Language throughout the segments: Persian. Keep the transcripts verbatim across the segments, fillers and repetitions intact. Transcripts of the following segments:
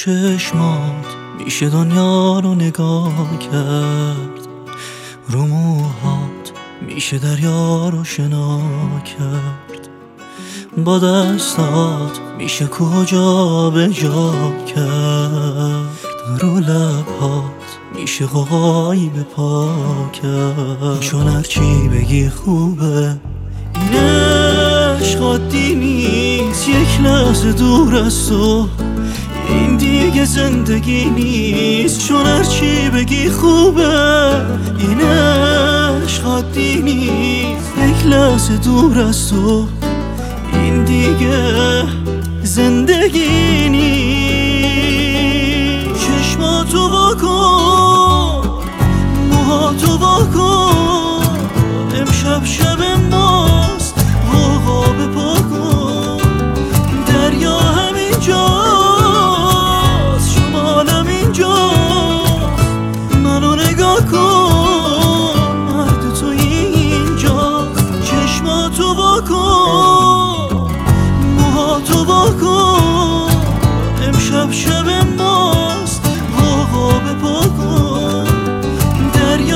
چشمات میشه دنیا رو نگاه کرد، رو موهات میشه دریا رو شنا کرد، با دستات میشه کجا به جا کرد، رو لبهات میشه قوقایی به پا کرد. چون هرچی بگی خوبه، این عشق عادی نیست، یک لحظه دور از تو این دیگه زندگی نیست. چون هرچی بگی خوبه، این عشق عادی نیست، یک لحظه دور از تو این دیگه زندگی نیست. چشماتو واکن، موهاتو واکن، امشب شب ماست، غوغا به پا کن. دریا همینجاست، شمالم اینجاست، منو نگاه کن، مرد تو اینجاست. چشماتو واکن، موهاتو واکن، امشب شب ماست، غوغا به پا کن. دریا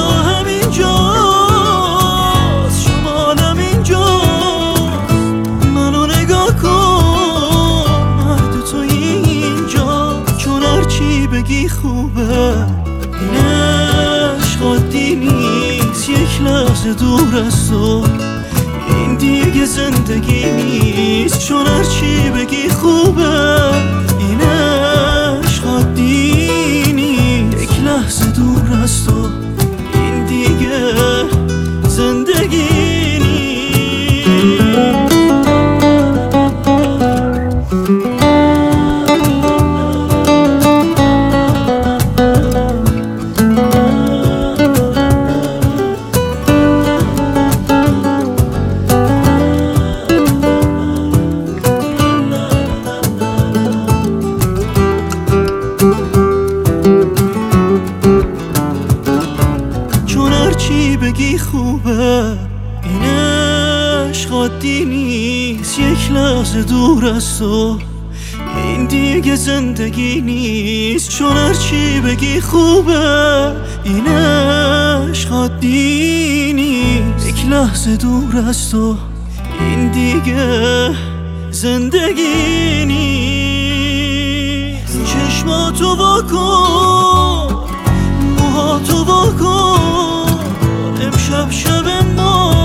همینجاست، شمالم اینجاست، منو نگاه کن، مرد تو اینجاست. چون هرچی بگی خوبه، این عشق عادی نیست، یک لحظه دور از تو این دیگه زندگی نیست. چون هرچی بگی خوبه، این عشق عادی نیست، یک لحظه دور از تو این دیگه زندگی نیست. چی بگی خوبه، این عشق عادی نیست، یک لحظه دور از تو این دیگه زندگی نیست. چون هرچی بگی خوبه، این عشق عادی نیست، یک لحظه دور از تو این دیگه زندگی نیست. چشماتو واکن، موهاتو واکن، امشب شب ما